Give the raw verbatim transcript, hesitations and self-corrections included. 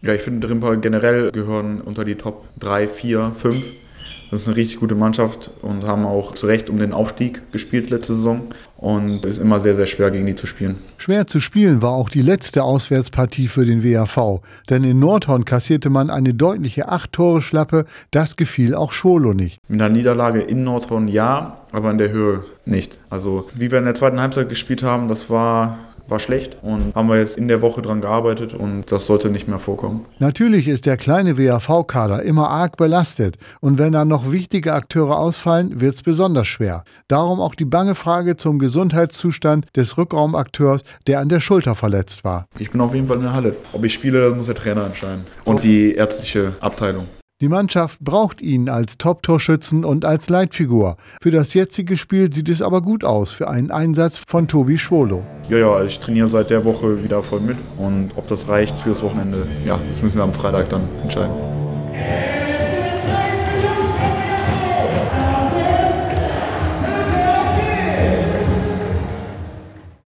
Ja, ich finde, Rimpa generell gehören unter die Top drei, vier, fünf. Das ist eine richtig gute Mannschaft und haben auch zu Recht um den Aufstieg gespielt letzte Saison. Und es ist immer sehr, sehr schwer, gegen die zu spielen. Schwer zu spielen war auch die letzte Auswärtspartie für den W A V. Denn in Nordhorn kassierte man eine deutliche acht-Tore-Schlappe. Das gefiel auch Schwolo nicht. Mit einer Niederlage in Nordhorn ja, aber in der Höhe nicht. Also wie wir in der zweiten Halbzeit gespielt haben, das war... war schlecht und haben wir jetzt in der Woche dran gearbeitet und das sollte nicht mehr vorkommen. Natürlich ist der kleine W A V-Kader immer arg belastet und wenn dann noch wichtige Akteure ausfallen, wird es besonders schwer. Darum auch die bange Frage zum Gesundheitszustand des Rückraumakteurs, der an der Schulter verletzt war. Ich bin auf jeden Fall in der Halle. Ob ich spiele, das muss der Trainer entscheiden und die ärztliche Abteilung. Die Mannschaft braucht ihn als Top-Torschützen und als Leitfigur. Für das jetzige Spiel sieht es aber gut aus für einen Einsatz von Tobi Schwolo. Ja, ja, ich trainiere seit der Woche wieder voll mit und ob das reicht fürs Wochenende, ja, das müssen wir am Freitag dann entscheiden.